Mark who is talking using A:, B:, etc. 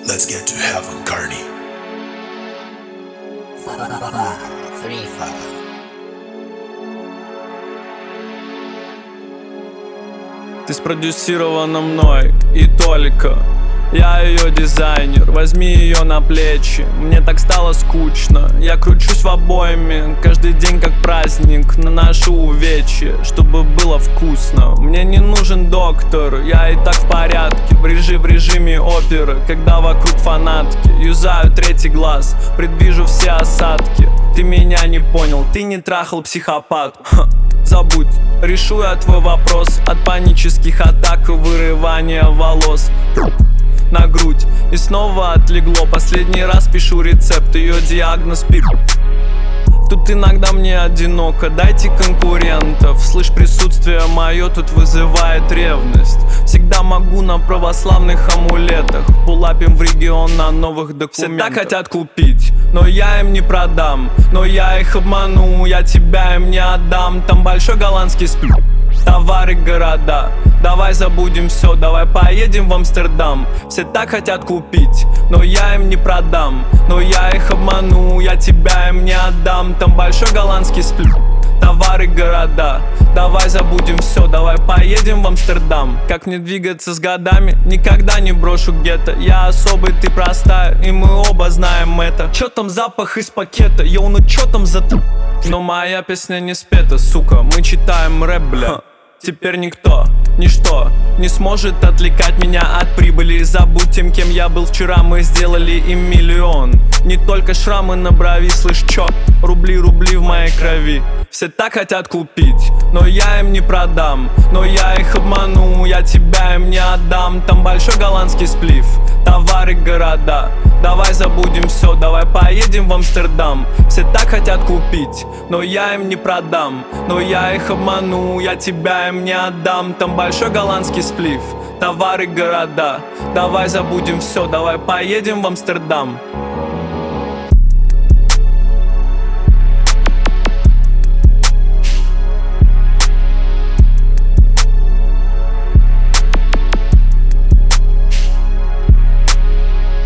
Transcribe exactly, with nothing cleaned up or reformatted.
A: Let's get to heaven, Carney.
B: Three, five.
C: Ты спродюсирована мной и только я ее дизайнер, возьми ее на плечи. Мне так стало скучно, я кручусь в обойме. Каждый день как праздник, наношу увечья, чтобы было вкусно. Мне не нужен доктор, я и так в порядке. Брежи в режиме оперы, когда вокруг фанатки. Юзаю третий глаз, предвижу все осадки. Ты меня не понял, ты не трахал психопат. Ха, забудь, решу я твой вопрос. От панических атак и вырывания волос на грудь, и снова отлегло. Последний раз пишу рецепт, ее диагноз пип. Тут иногда мне одиноко, дайте конкурентов. Слышь, присутствие мое тут вызывает ревность. Всегда могу на православных амулетах. Пулапим в регион на новых документах. Все так хотят купить, но я им не продам. Но я их обману, я тебя им не отдам. Там большой голландский сплю, товары, города. Давай забудем все, давай поедем в Амстердам. Все так хотят купить, но я им не продам. Но я их обману, я тебя им не отдам. Там большой голландский сплю, товары, города. Давай забудем все, давай поедем в Амстердам. Как мне двигаться с годами, никогда не брошу гетто. Я особый, ты простая, и мы оба знаем это. Чё там запах из пакета, йоу, ну чё там за т... Но моя песня не спета, сука, мы читаем рэп, бля. Теперь никто, ничто не сможет отвлекать меня от прибыли. Забудь тем, кем я был вчера, мы сделали им миллион. Не только шрамы на брови, слышь, чё? Рубли, рубли в моей крови. Все так хотят купить, но я им не продам. Но я их обману, я тебя им не отдам. Там большой голландский сплив, товары, города. Давай забудем все, давай поедем в Амстердам. Все так хотят купить, но я им не продам. Но я их обману, я тебя им не отдам. Там большой голландский сплив, товары, города. Давай забудем все, давай поедем в Амстердам.